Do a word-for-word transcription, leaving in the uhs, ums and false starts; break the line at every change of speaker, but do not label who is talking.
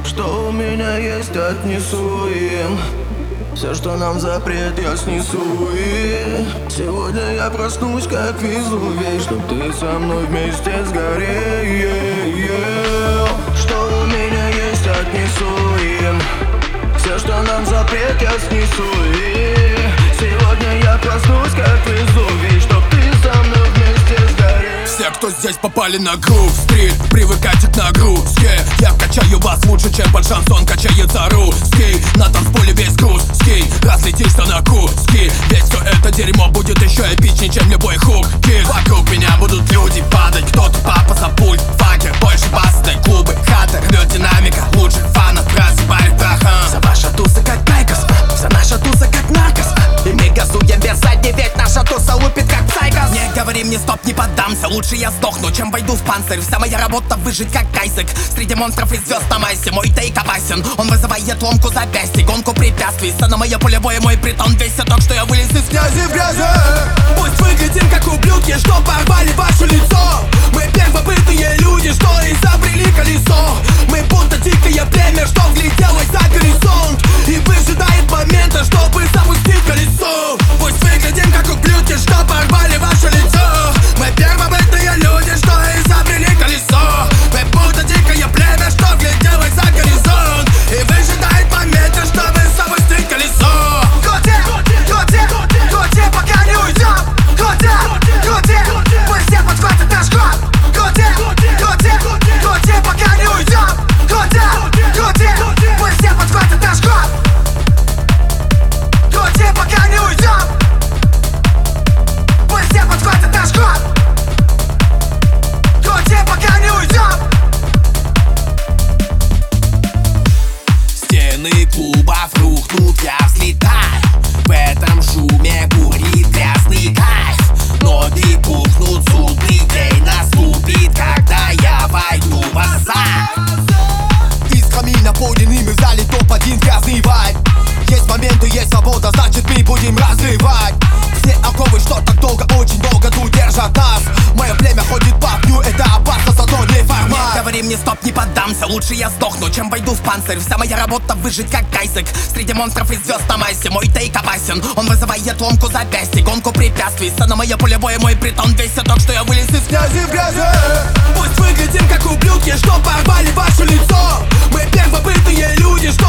Что у меня есть, отнесу им. Все, что нам запрет, я снесу. И сегодня я проснусь, как Везувий, чтоб ты со мной вместе сгорел. Что у меня есть, отнесу им. Все, что нам запрет, я снесу. И сегодня я проснусь, как Везувий, чтоб ты со мной вместе сгорел.
Все, кто здесь попали на грув стрит, привыкайте к нагрузке. Я качаю вас лучше, чем под шансон качается русский. На танцполе весь груз, ски, разлетишься на куски. Ведь все это дерьмо будет еще эпичнее, чем любой хук-кик. Вокруг меня будут люди падать, кто-то папа за пульт, факер. Больше басной клубы, хата, рвет динамика лучших фанов, просыпает прахом.
Вся ваша туса как Найкос, вся наша туса как наркос. И мы газуем без задней, ведь наша туса лупит как Сайкос.
Не говори мне стоп, не поддамся, лучше я сдохну, чем войду в панцирь. Вся моя работа выжить как Кайзек среди монстров и звезд на массе. Мой тейк опасен, он вызывает ломку запястья, гонку препятствий. Сцена моя полевое, мой притон, весь так, что я вылез из князи в грязи. Пусть выглядим как ублюдки, что порвали ваше лицо. Мы первобытные люди, что изобрели колесо. Мы будто дикое племя, что вгляделось за горизонт и выжидает момента, чтобы запустить колесо. Пусть выглядим как ублюдки, что порвали ваше лицо. Мы первобытные люди, что изобрели колесо. Мы будто дикое племя, что вгляделось за горизонт и выжидает момента, чтобы запустить колесо.
Крути, крути, крути, пока не уйдем. Крути, крути, пусть все подхватят наш ход. Крути, крути, крути, пока не уйдем. Крути, крути, пусть все подхватят наш ход. Крути, пока не уйдем. Пусть все подхватят наш ход. Крути, пока не уйдем.
Стены клубов рухнут, я взлетаю. В этом шуме бурит грязный кайф. Ноги пухнут, судный день наступит, когда я войду в азарт. Искрами наполненными в зале топ один грязный вайб. Есть моменты, есть свобода, значит мы будем разрывать. Все оковы, что так долго, очень долго тут держат нас. Мое племя ходит по огню, это опасно, зато не формат. Не говори мне стоп, не поддамся, лучше я сдохну, чем войду в панцирь. Вся моя работа выжить как Кайзек среди монстров и звезд на массе. Мой тейк опасен, он вызывает ломку запястья, гонку препятствий. Сцена моя полевое, мой притон, весь так, что я вылез из князи в грязи. Пусть выглядим как ублюдки, что порвали ваше лицо. Мы первобытные люди, что